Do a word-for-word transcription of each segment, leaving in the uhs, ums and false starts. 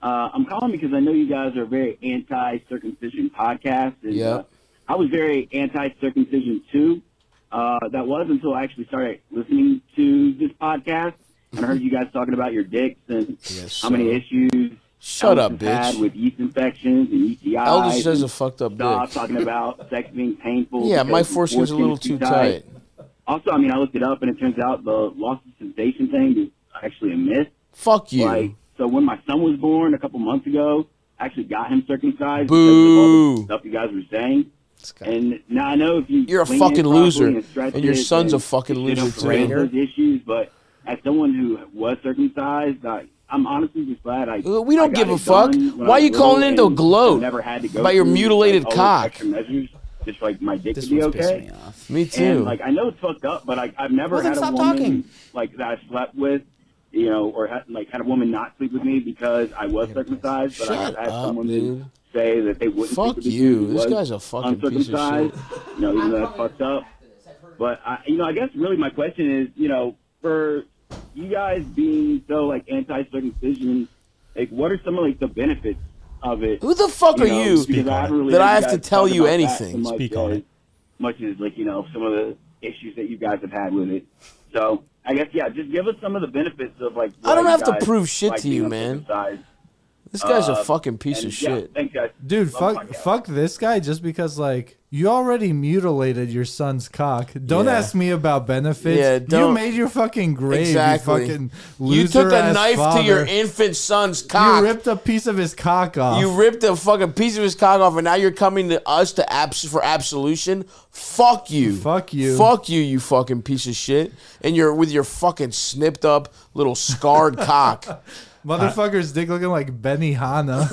Uh, I'm calling because I know you guys are a very anti-circumcision podcast. And, yeah. Uh, I was very anti-circumcision too. Uh, that was until I actually started listening to this podcast and I heard you guys talking about your dicks and yes, how many issues. Shut up, bitch. Had with yeast infections and U T Is. Eldest has a fucked up Stop dick. talking about sex being painful. Yeah, my foreskin's a little too tight. tight. Also, I mean, I looked it up and it turns out the loss of sensation thing is actually a myth. Fuck you. Like, so when my son was born a couple months ago, I actually got him circumcised Boo. because of all the stuff you guys were saying. And now I know if you you're a fucking loser, and, and your son's a fucking loser too. Those issues, but as someone who was circumcised, I, I'm honestly just glad I. We don't I give a fuck. Why are you calling in to gloat never had to go about your through, mutilated like, cock? Measures, just like my dick This to be one's okay. pissing me off. Me too. And, like I know it's fucked up, but I, I've never Well, had then a stop woman talking. like that I slept with, you know, or had, like had a woman not sleep with me because I was circumcised. But Shut I had up, some women dude. say that they wouldn't. Fuck sleep with me you. because he This was guy's a fucking piece of uncircumcised, shit. You know, even though that's fucked up. But I, you know, I guess really my question is, you know, for you guys being so like anti-circumcision, like what are some of like the benefits of it? Who the fuck you are know, you because I haven't really that heard I you have to guys tell talk you about that anything? so much Speak on as, it. Much as like you know some of the issues that you guys have had with it. So I guess yeah, just give us some of the benefits of like. I don't why have you to guys prove shit like to you, being man. uncircumcised. This guy's Uh, a fucking piece and, of yeah, shit. thanks, guys. Dude, Love fuck, the podcast. fuck this guy just because, like, you already mutilated your son's cock. Don't Yeah. ask me about benefits. Yeah, you don't- made your fucking grave, Exactly. you fucking You took a loser-ass knife father. to your infant son's cock. You ripped a piece of his cock off. You ripped a fucking piece of his cock off, and now you're coming to us to abs for absolution. Fuck you. Fuck you. Fuck you, you fucking piece of shit. And you're with your fucking snipped up little scarred cock. Motherfucker's dick looking like Benny Hanna.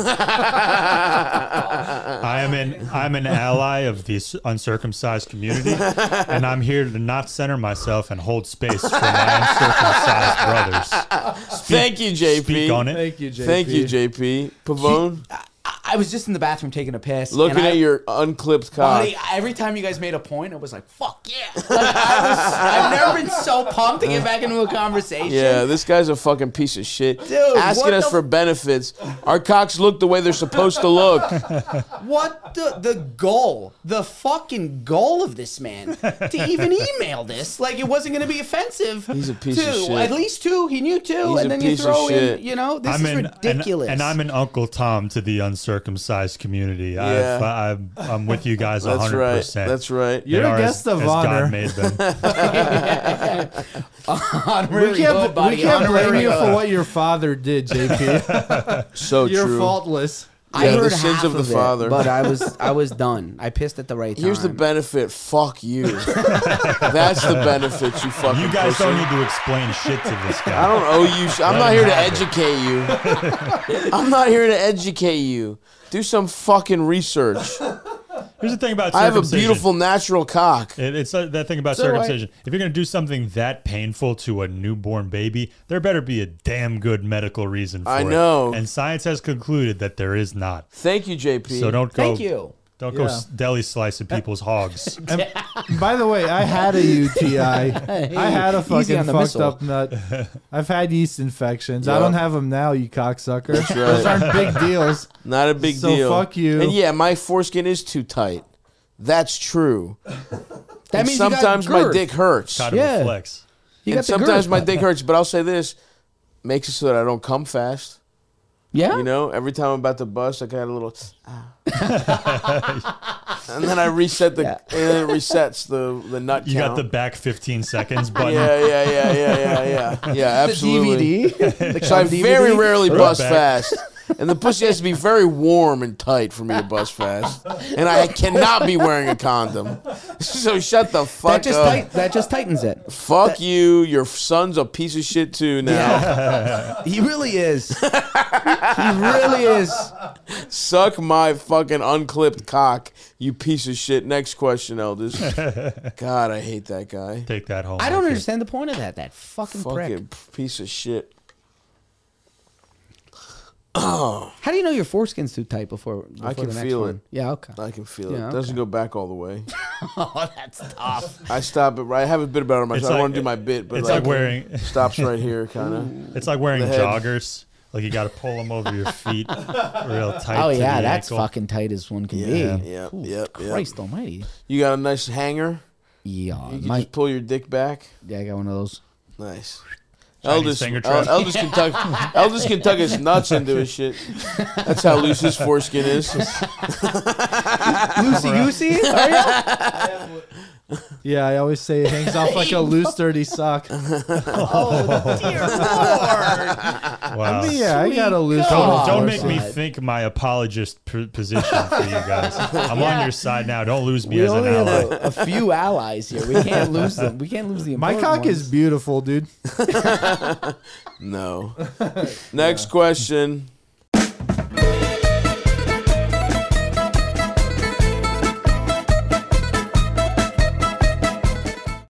I am an I'm an ally of the uncircumcised community, and I'm here to not center myself and hold space for my uncircumcised brothers. Speak, Thank you, J P. Speak on it. Thank you, J P. Thank you, J P. Pavone, I, I was just in the bathroom taking a piss. looking and I, at your unclipped cock. Buddy, every time you guys made a point, I was like, fuck yeah. Like, I was, I've never been so pumped to get back into a conversation. Yeah, this guy's a fucking piece of shit. Dude, Asking what us the for benefits. Our cocks look the way they're supposed to look. What the the goal, the fucking goal of this man to even email this? Like it wasn't going to be offensive. He's a piece to of shit. At least two, he knew two, He's and a then you piece of throw shit. in, you know, this I'm is an, ridiculous. And, and I'm an Uncle Tom to the uncircumcised community. Yeah. I've, I'm, I'm with you guys That's one hundred right. percent. That's right. You're They a are guest as, of as honor. God made them. Honorary we can't, hood, buddy. we can't blame Honorary you hood. for what your father did, J P. So You're true. faultless. I Yeah, the heard sins half of the it, father. but I was I was done. I pissed at the right time. Here's the benefit. Fuck you. That's the benefit, you fucking You guys pussy. don't need to explain shit to this guy. I don't owe you. sh- I'm Let not him here to have it. educate you. I'm not here to educate you. Do some fucking research. Here's the thing about I have a circumcision. beautiful natural cock. It, it's uh, that thing about So do I. circumcision. If you're going to do something that painful to a newborn baby, there better be a damn good medical reason for I it. know. And science has concluded that there is not. Thank you, J P. So don't go. Thank you. Don't go Yeah. s- deli slicing people's hogs. And by the way, I had a U T I. I had a Easy fucking on the fucked missile. up nut. I've had yeast infections. I Yeah. don't have them now, you cocksucker. right. Those aren't big deals. Not a big So deal. fuck you. And yeah, my foreskin is too tight. That's true. That And means you got sometimes my girth. dick hurts. Kind of Yeah. a flex. You And got the sometimes girth, my but- dick hurts, but I'll say this. Makes it so that I don't come fast. Yeah. You know, every time I'm about to bust, I got a little, ah. And then I reset the, Yeah. and then it resets the the nut You count. got the back fifteen seconds button. yeah, yeah, yeah, yeah, yeah, yeah, yeah, absolutely. The D V D. So I very rarely Right bust back. fast, and the pussy has to be very warm and tight for me to bust fast, and I cannot be wearing a condom. So shut the fuck That just up. tight, that just tightens it. Fuck you. Your son's a piece of shit too now. Yeah. He really is. He really is. Suck my fucking unclipped cock, you piece of shit. Next question, Elders. God, I hate that guy. Take that home. I don't with you. understand the point of that. That fucking, prick. Fucking piece of shit. How do you know your foreskin's too tight before, before I can the next feel one? it. Yeah, okay. I can feel it. Yeah, It doesn't okay. go back all the way. Oh, that's tough. I stop it right. I have a bit about it myself. It's I don't like- want to do my bit, but It's like, like wearing. stops right here, kind of. It's like wearing The head. joggers Like you got to pull them over your feet real tight. Oh to yeah, the that's ankle. fucking tight as one can Yeah, be. yep, Ooh, yep, yep. Christ Almighty. You got a nice hanger. Yeah, You can my, just pull your dick back. yeah, I got one of those. Nice. Chinese Eldest, finger El- trap. Eldest can tuck, Eldest can tuck his nuts into his shit. That's how loose his foreskin is. Loosey goosey? Yeah, I always say it hangs off like a loose, dirty sock. Oh dear lord! Wow. Yeah, I got a loose. God. Don't, one. don't make me God. think my apologist p- position for you guys. I'm on your side now. Don't lose me We as an only have ally. a, a few allies here. We can't lose them. We can't lose the My important cock is ones. beautiful, dude. No. Next question.